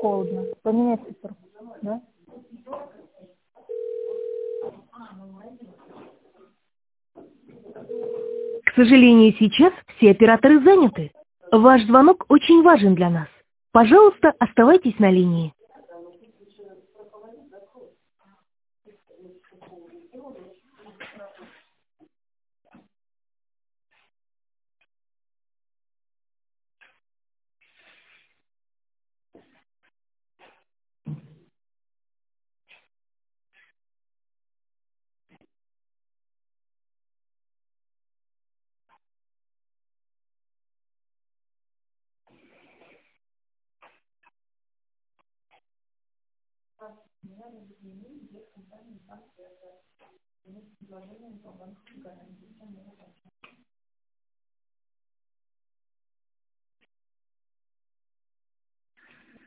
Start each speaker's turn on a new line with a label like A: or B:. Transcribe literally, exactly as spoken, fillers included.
A: холодно. Поменяй фильтр. Да?
B: К сожалению, сейчас все операторы заняты. Ваш звонок очень важен для нас. Пожалуйста, оставайтесь на линии.